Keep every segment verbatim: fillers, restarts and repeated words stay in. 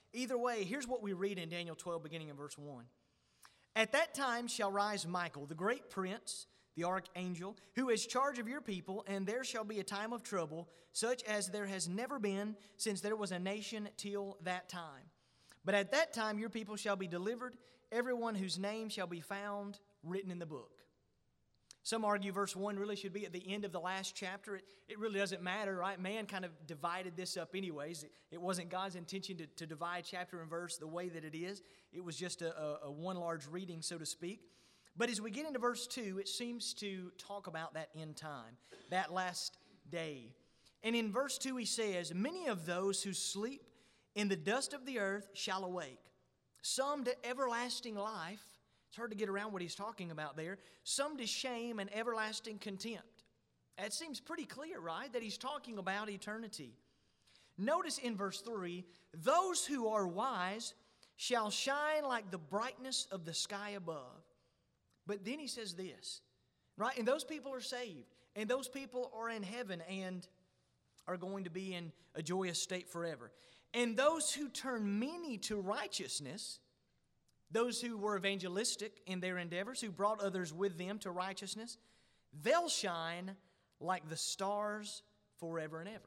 Either way, here's what we read in Daniel twelve, beginning in verse one. At that time shall rise Michael, the great prince, the archangel, who has charge of your people, and there shall be a time of trouble, such as there has never been since there was a nation till that time. But at that time your people shall be delivered, everyone whose name shall be found written in the book. Some argue verse one really should be at the end of the last chapter. It, it really doesn't matter, right? Man kind of divided this up anyways. It, it wasn't God's intention to, to divide chapter and verse the way that it is. It was just a, a, a one large reading, so to speak. But as we get into verse two, it seems to talk about that end time, that last day. And in verse two he says, many of those who sleep in the dust of the earth shall awake, some to everlasting life. It's hard to get around what he's talking about there. Some to shame and everlasting contempt. That seems pretty clear, right? That he's talking about eternity. Notice in verse three, those who are wise shall shine like the brightness of the sky above. But then he says this, right? And those people are saved. And those people are in heaven and are going to be in a joyous state forever. And those who turn many to righteousness, those who were evangelistic in their endeavors, who brought others with them to righteousness, they'll shine like the stars forever and ever.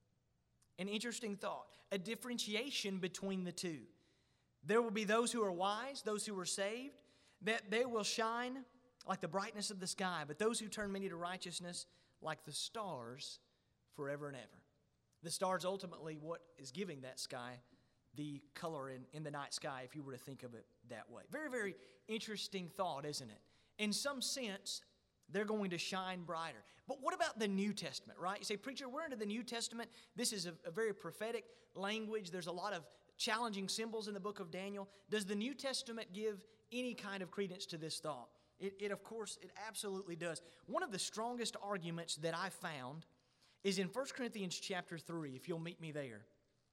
An interesting thought, a differentiation between the two. There will be those who are wise, those who are saved, that they will shine like the brightness of the sky, but those who turn many to righteousness like the stars forever and ever. The stars ultimately what is giving that sky the color in, in the night sky, if you were to think of it that way. Very, very interesting thought, isn't it? In some sense, they're going to shine brighter. But what about the New Testament, right? You say, preacher, we're into the New Testament. This is a, a very prophetic language. There's a lot of challenging symbols in the book of Daniel. Does the New Testament give any kind of credence to this thought? It, it of course, it absolutely does. One of the strongest arguments that I found is in First Corinthians chapter three, if you'll meet me there.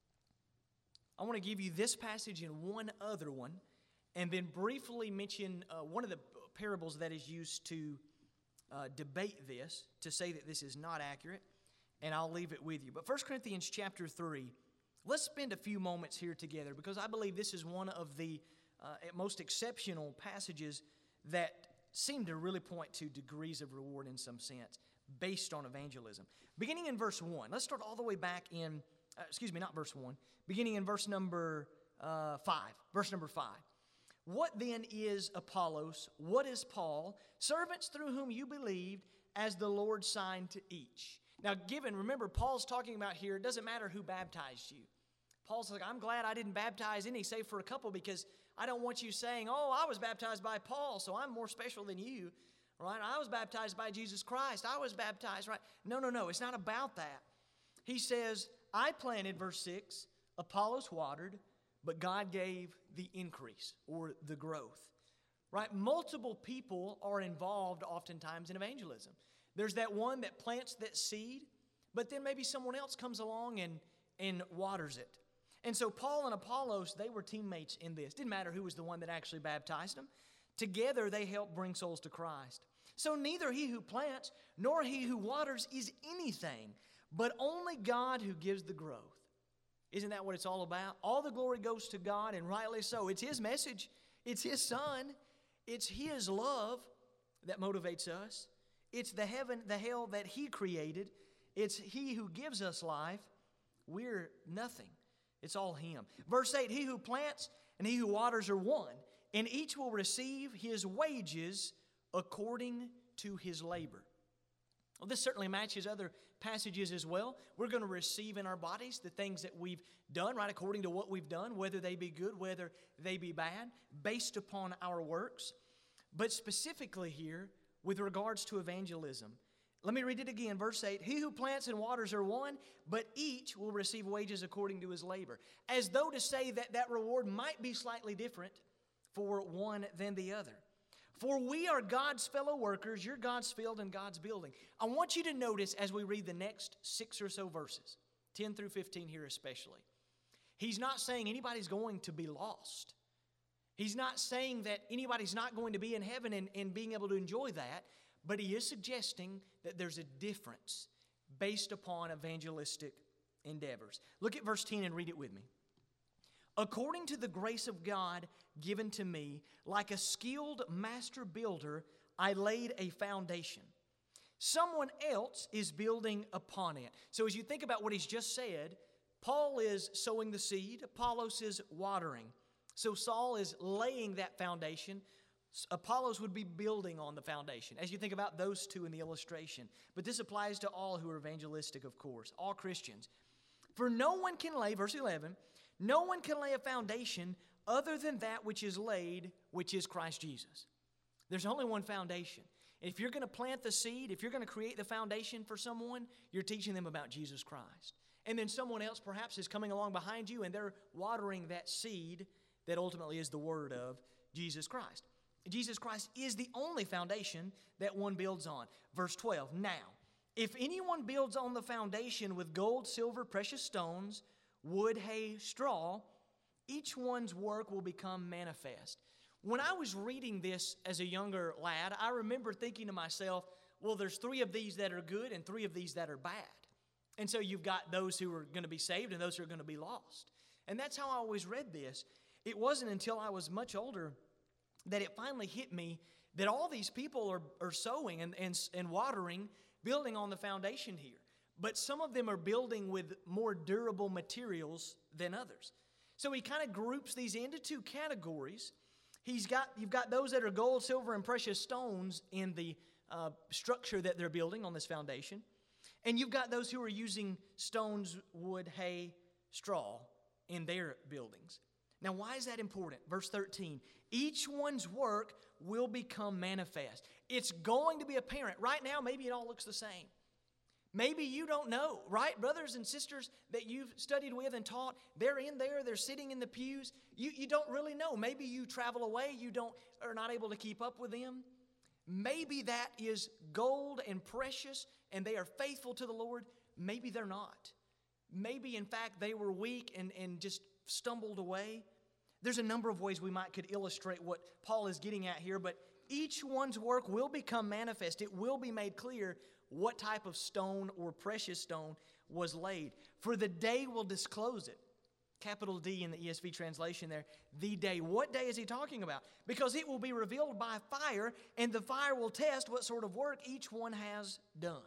I want to give you this passage and one other one, and then briefly mention uh, one of the parables that is used to uh, debate this, to say that this is not accurate, and I'll leave it with you. But First Corinthians chapter three, let's spend a few moments here together, because I believe this is one of the uh, most exceptional passages that seem to really point to degrees of reward in some sense, based on evangelism. Beginning in verse one, let's start all the way back in Uh, excuse me, not verse one, beginning in verse number uh, five. Verse number five. What then is Apollos? What is Paul? Servants through whom you believed, as the Lord signed to each. Now, given, remember, Paul's talking about here, it doesn't matter who baptized you. Paul's like, I'm glad I didn't baptize any, save for a couple, because I don't want you saying, oh, I was baptized by Paul, so I'm more special than you, right? I was baptized by Jesus Christ. I was baptized, right? No, no, no, it's not about that. He says, I planted, verse six, Apollos watered, but God gave the increase or the growth. Right? Multiple people are involved oftentimes in evangelism. There's that one that plants that seed, but then maybe someone else comes along and, and waters it. And so Paul and Apollos, they were teammates in this. Didn't matter who was the one that actually baptized them. Together they helped bring souls to Christ. So neither he who plants nor he who waters is anything, but only God who gives the growth. Isn't that what it's all about? All the glory goes to God, and rightly so. It's His message. It's His Son. It's His love that motivates us. It's the heaven, the hell that He created. It's He who gives us life. We're nothing. It's all Him. Verse eight, he who plants and he who waters are one, and each will receive his wages according to his labor. Well, this certainly matches other passages as well. We're going to receive in our bodies the things that we've done, right, according to what we've done, whether they be good, whether they be bad, based upon our works. But specifically here, with regards to evangelism, let me read it again, verse eight. He who plants and waters are one, but each will receive wages according to his labor. As though to say that that reward might be slightly different for one than the other. For we are God's fellow workers, you're God's field and God's building. I want you to notice as we read the next six or so verses, ten through fifteen here especially, he's not saying anybody's going to be lost. He's not saying that anybody's not going to be in heaven and, and being able to enjoy that, but he is suggesting that there's a difference based upon evangelistic endeavors. Look at verse ten and read it with me. According to the grace of God given to me, like a skilled master builder, I laid a foundation. Someone else is building upon it. So as you think about what he's just said, Paul is sowing the seed, Apollos is watering. So Saul is laying that foundation. Apollos would be building on the foundation, as you think about those two in the illustration. But this applies to all who are evangelistic, of course, all Christians. For no one can lay, verse eleven, no one can lay a foundation other than that which is laid, which is Christ Jesus. There's only one foundation. If you're going to plant the seed, if you're going to create the foundation for someone, you're teaching them about Jesus Christ. And then someone else perhaps is coming along behind you and they're watering that seed that ultimately is the word of Jesus Christ. Jesus Christ is the only foundation that one builds on. Verse twelve, now, if anyone builds on the foundation with gold, silver, precious stones, wood, hay, straw, each one's work will become manifest. When I was reading this as a younger lad, I remember thinking to myself, well, there's three of these that are good and three of these that are bad. And so you've got those who are going to be saved and those who are going to be lost. And that's how I always read this. It wasn't until I was much older that it finally hit me that all these people are, are sowing and, and, and watering, building on the foundation here. But some of them are building with more durable materials than others. So he kind of groups these into two categories. He's got, you've got those that are gold, silver, and precious stones in the uh, structure that they're building on this foundation. And you've got those who are using stones, wood, hay, straw in their buildings. Now, why is that important? Verse thirteen, each one's work will become manifest. It's going to be apparent. Right now, maybe it all looks the same. Maybe you don't know, right? Brothers and sisters that you've studied with and taught, they're in there, they're sitting in the pews. You, you don't really know. Maybe you travel away, you don't are not able to keep up with them. Maybe that is gold and precious, and they are faithful to the Lord. Maybe they're not. Maybe, in fact, they were weak and, and just stumbled away. There's a number of ways we might could illustrate what Paul is getting at here, but each one's work will become manifest. It will be made clear what type of stone or precious stone was laid. For the day will disclose it. Capital D in the E S V translation there. The day. What day is he talking about? Because it will be revealed by fire, and the fire will test what sort of work each one has done.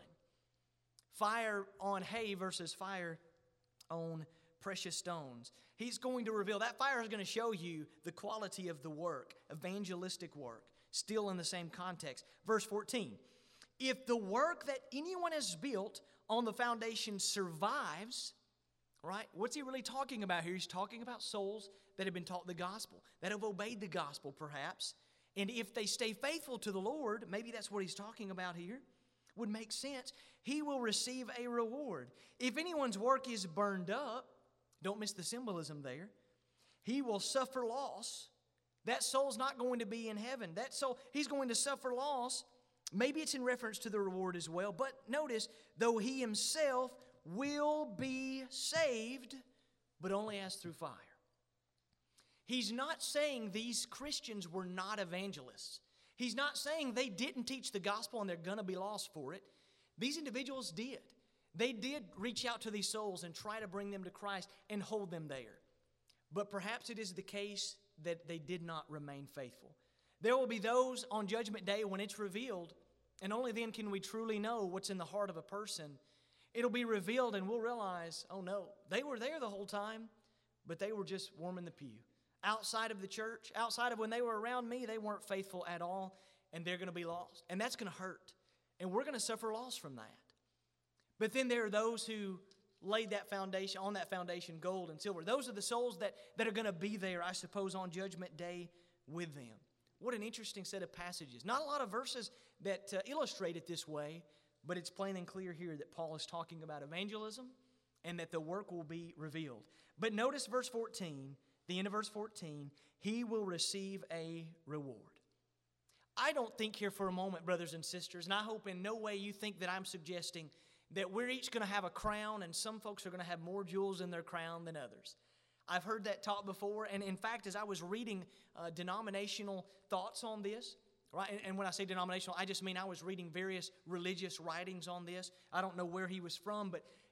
Fire on hay versus fire on precious stones. He's going to reveal. That fire is going to show you the quality of the work, evangelistic work, still in the same context. Verse fourteen. If the work that anyone has built on the foundation survives, right? What's he really talking about here? He's talking about souls that have been taught the gospel, that have obeyed the gospel perhaps. And if they stay faithful to the Lord, maybe that's what he's talking about here, would make sense. He will receive a reward. If anyone's work is burned up, don't miss the symbolism there, he will suffer loss. That soul's not going to be in heaven. That soul, he's going to suffer loss. Maybe it's in reference to the reward as well. But notice, though he himself will be saved, but only as through fire. He's not saying these Christians were not evangelists. He's not saying they didn't teach the gospel and they're going to be lost for it. These individuals did. They did reach out to these souls and try to bring them to Christ and hold them there. But perhaps it is the case that they did not remain faithful. There will be those on Judgment Day when it's revealed, and only then can we truly know what's in the heart of a person. It'll be revealed and we'll realize, oh no, they were there the whole time, but they were just warming the pew. Outside of the church, outside of when they were around me, they weren't faithful at all, and they're going to be lost. And that's going to hurt, and we're going to suffer loss from that. But then there are those who laid that foundation, on that foundation, gold and silver. Those are the souls that, that are going to be there, I suppose, on Judgment Day with them. What an interesting set of passages. Not a lot of verses that uh, illustrate it this way, but it's plain and clear here that Paul is talking about evangelism and that the work will be revealed. But notice verse fourteen, the end of verse fourteen, he will receive a reward. I don't think here for a moment, brothers and sisters, and I hope in no way you think that I'm suggesting that we're each going to have a crown and some folks are going to have more jewels in their crown than others. I've heard that taught before, and in fact, as I was reading uh, denominational thoughts on this, right, and, and when I say denominational, I just mean I was reading various religious writings on this. I don't know where he was from, but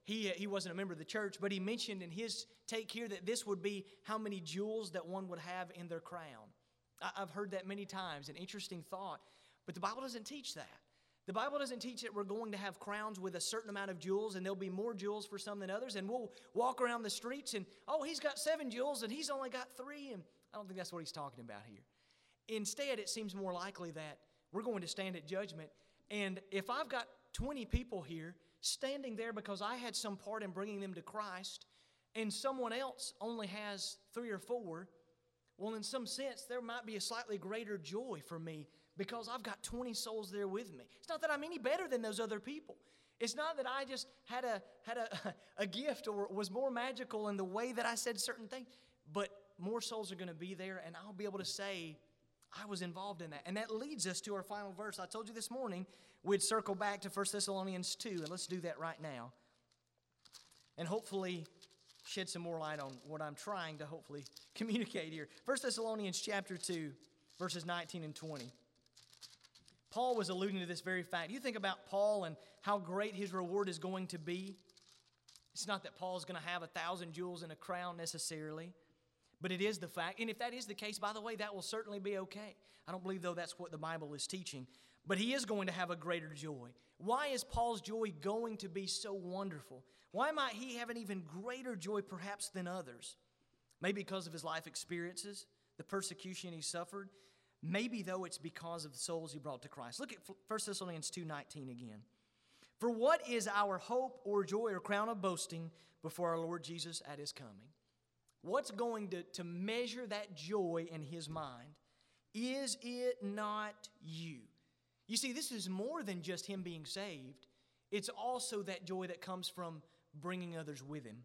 he, he wasn't a member of the church, but he mentioned in his take here that this would be how many jewels that one would have in their crown. I, I've heard that many times, an interesting thought, but the Bible doesn't teach that. The Bible doesn't teach that we're going to have crowns with a certain amount of jewels, and there'll be more jewels for some than others, and we'll walk around the streets and, oh, he's got seven jewels, and he's only got three, and I don't think that's what he's talking about here. Instead, it seems more likely that we're going to stand at judgment, and if I've got twenty people here standing there because I had some part in bringing them to Christ, and someone else only has three or four, well, in some sense, there might be a slightly greater joy for me because I've got twenty souls there with me. It's not that I'm any better than those other people. It's not that I just had a had a, a gift or was more magical in the way that I said certain things, but more souls are going to be there, and I'll be able to say I was involved in that. And that leads us to our final verse. I told you this morning we'd circle back to First Thessalonians two, and let's do that right now. And hopefully shed some more light on what I'm trying to hopefully communicate here. First Thessalonians chapter two, verses nineteen and twenty. Paul was alluding to this very fact. You think about Paul and how great his reward is going to be. It's not that Paul's going to have a thousand jewels in a crown necessarily, but it is the fact. And if that is the case, by the way, that will certainly be okay. I don't believe, though, that's what the Bible is teaching. But he is going to have a greater joy. Why is Paul's joy going to be so wonderful? Why might he have an even greater joy perhaps than others? Maybe because of his life experiences, the persecution he suffered. Maybe, though, it's because of the souls he brought to Christ. Look at First Thessalonians two nineteen again. For what is our hope or joy or crown of boasting before our Lord Jesus at his coming? What's going to, to measure that joy in his mind? Is it not you? You see, this is more than just him being saved. It's also that joy that comes from bringing others with him.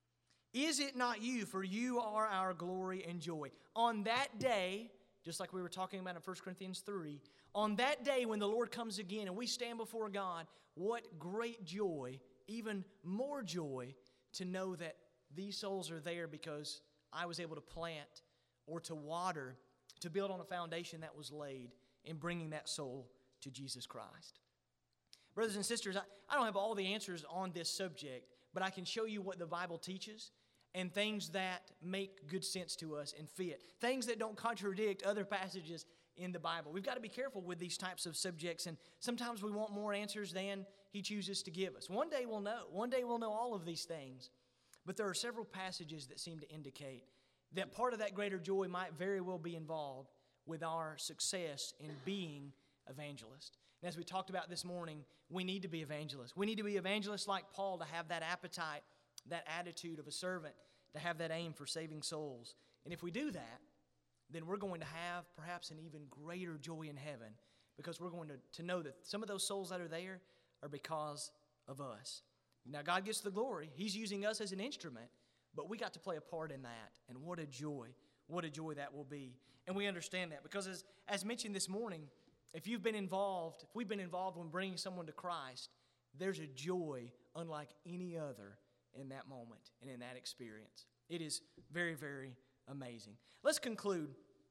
Is it not you? For you are our glory and joy. On that day, just like we were talking about in First Corinthians three, on that day when the Lord comes again and we stand before God, what great joy, even more joy, to know that these souls are there because I was able to plant or to water, to build on a foundation that was laid in bringing that soul to Jesus Christ. Brothers and sisters, I, I don't have all the answers on this subject, but I can show you what the Bible teaches and things that make good sense to us and fit. Things that don't contradict other passages in the Bible. We've got to be careful with these types of subjects, and sometimes we want more answers than he chooses to give us. One day we'll know. One day we'll know all of these things. But there are several passages that seem to indicate that part of that greater joy might very well be involved with our success in being evangelists. And as we talked about this morning, we need to be evangelists. We need to be evangelists like Paul, to have that appetite, that attitude of a servant, to have that aim for saving souls. And if we do that, then we're going to have perhaps an even greater joy in heaven, because we're going to, to know that some of those souls that are there are because of us. Now, God gets the glory. He's using us as an instrument, but we got to play a part in that. And what a joy, what a joy that will be. And we understand that because as, as mentioned this morning, if you've been involved, if we've been involved when bringing someone to Christ, there's a joy unlike any other in that moment and in that experience. It is very, very amazing. Let's conclude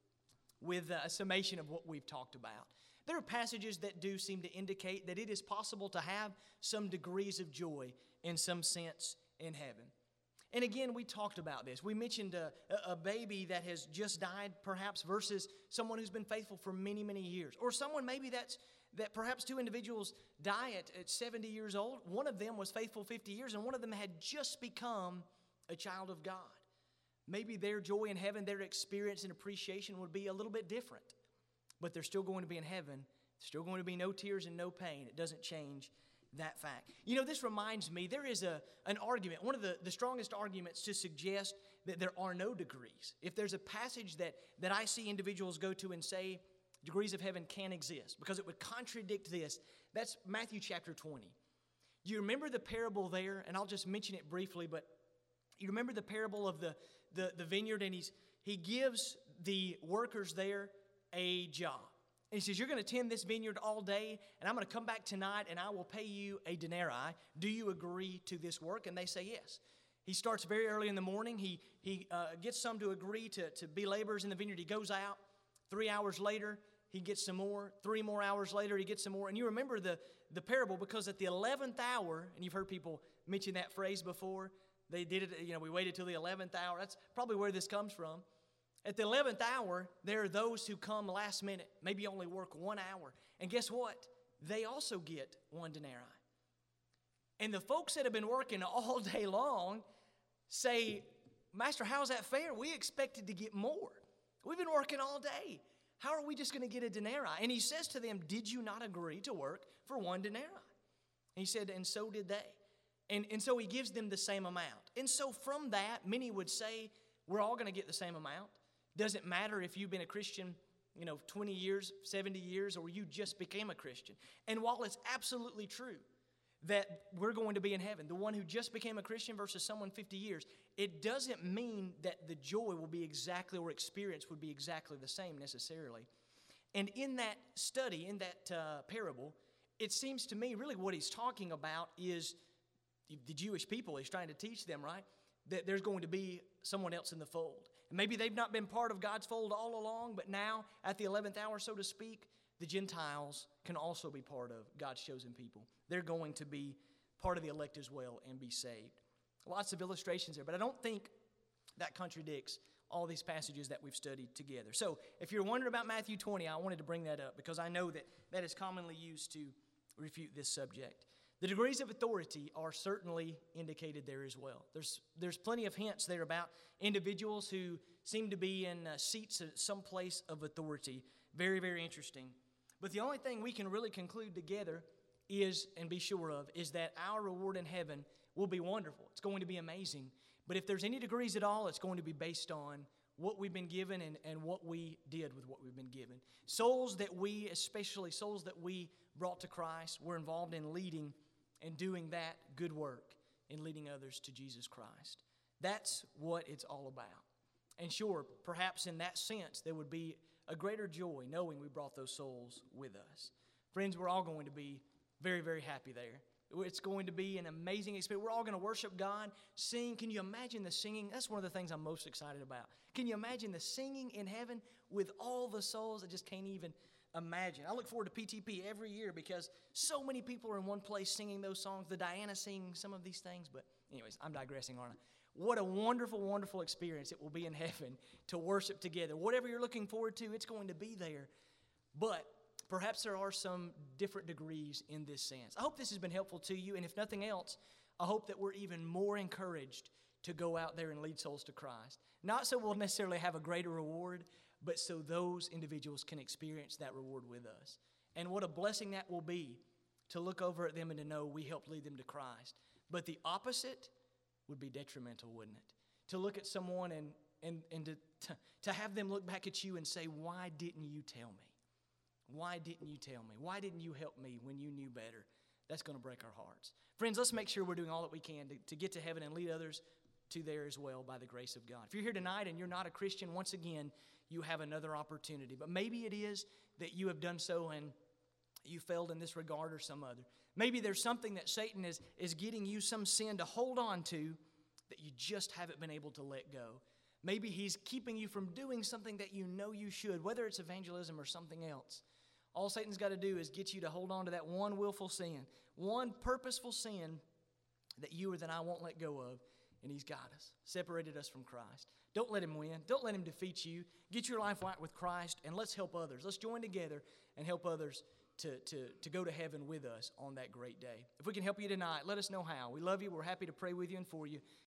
with a summation of what we've talked about. There are passages that do seem to indicate that it is possible to have some degrees of joy in some sense in heaven. And again, we talked about this. We mentioned a, a baby that has just died, perhaps, versus someone who's been faithful for many, many years. Or someone maybe that's that perhaps two individuals die at, at seventy years old. One of them was faithful fifty years, and one of them had just become a child of God. Maybe their joy in heaven, their experience and appreciation would be a little bit different. But they're still going to be in heaven. Still going to be no tears and no pain. It doesn't change that fact. You know, this reminds me, there is a an argument, one of the, the strongest arguments to suggest that there are no degrees. If there's a passage that, that I see individuals go to and say degrees of heaven can exist, because it would contradict this, that's Matthew chapter twenty. Do you remember the parable there? And I'll just mention it briefly, but you remember the parable of the, the, the vineyard, and he's he gives the workers there a job. And he says, you're going to tend this vineyard all day, and I'm going to come back tonight, and I will pay you a denarii. Do you agree to this work? And they say yes. He starts very early in the morning. He he uh, gets some to agree to, to be laborers in the vineyard. He goes out. Three hours later, he gets some more. Three more hours later, he gets some more. And you remember the, the parable, because at the eleventh hour, and you've heard people mentioned that phrase before. They did it, you know, we waited till the eleventh hour. That's probably where this comes from. At the eleventh hour, there are those who come last minute, maybe only work one hour. And guess what? They also get one denarii. And the folks that have been working all day long say, Master, how's that fair? We expected to get more. We've been working all day. How are we just going to get a denarii? And he says to them, did you not agree to work for one denarii? And he said, and so did they. And, and so he gives them the same amount. And so from that, many would say, we're all going to get the same amount. Doesn't matter if you've been a Christian, you know, twenty years, seventy years, or you just became a Christian. And while it's absolutely true that we're going to be in heaven, the one who just became a Christian versus someone fifty years, it doesn't mean that the joy will be exactly, or experience would be exactly the same necessarily. And in that study, in that uh, parable, it seems to me really what he's talking about is the Jewish people. He's trying to teach them, right, that there's going to be someone else in the fold. And maybe they've not been part of God's fold all along, but now at the eleventh hour, so to speak, the Gentiles can also be part of God's chosen people. They're going to be part of the elect as well and be saved. Lots of illustrations there, but I don't think that contradicts all these passages that we've studied together. So if you're wondering about Matthew twenty, I wanted to bring that up because I know that that is commonly used to refute this subject. The degrees of authority are certainly indicated there as well. There's, there's plenty of hints there about individuals who seem to be in uh, seats at some place of authority. Very, very interesting. But the only thing we can really conclude together is, and be sure of, is that our reward in heaven will be wonderful. It's going to be amazing. But if there's any degrees at all, it's going to be based on what we've been given and, and what we did with what we've been given. Souls that we, especially souls that we brought to Christ, were involved in leading and doing that good work in leading others to Jesus Christ. That's what it's all about. And sure, perhaps in that sense, there would be a greater joy knowing we brought those souls with us. Friends, we're all going to be very, very happy there. It's going to be an amazing experience. We're all going to worship God, sing. Can you imagine the singing? That's one of the things I'm most excited about. Can you imagine the singing in heaven with all the souls? I just can't even imagine. I look forward to P T P every year because so many people are in one place singing those songs. The Diana singing some of these things. But anyways, I'm digressing, aren't I? What a wonderful, wonderful experience it will be in heaven to worship together. Whatever you're looking forward to, it's going to be there. But perhaps there are some different degrees in this sense. I hope this has been helpful to you. And if nothing else, I hope that we're even more encouraged to go out there and lead souls to Christ. Not so we'll necessarily have a greater reward, but so those individuals can experience that reward with us. And what a blessing that will be to look over at them and to know we helped lead them to Christ. But the opposite would be detrimental, wouldn't it? To look at someone and, and, and to, to, to have them look back at you and say, why didn't you tell me? Why didn't you tell me? Why didn't you help me when you knew better? That's going to break our hearts. Friends, let's make sure we're doing all that we can to, to get to heaven and lead others to there as well by the grace of God. If you're here tonight and you're not a Christian, once again, you have another opportunity. But maybe it is that you have done so and you failed in this regard or some other. Maybe there's something that Satan is, is getting you, some sin to hold on to that you just haven't been able to let go. Maybe he's keeping you from doing something that you know you should, whether it's evangelism or something else. All Satan's got to do is get you to hold on to that one willful sin, one purposeful sin that you or that I won't let go of. And he's got us, separated us from Christ. Don't let him win. Don't let him defeat you. Get your life right with Christ, and let's help others. Let's join together and help others to, to, to go to heaven with us on that great day. If we can help you tonight, let us know how. We love you. We're happy to pray with you and for you.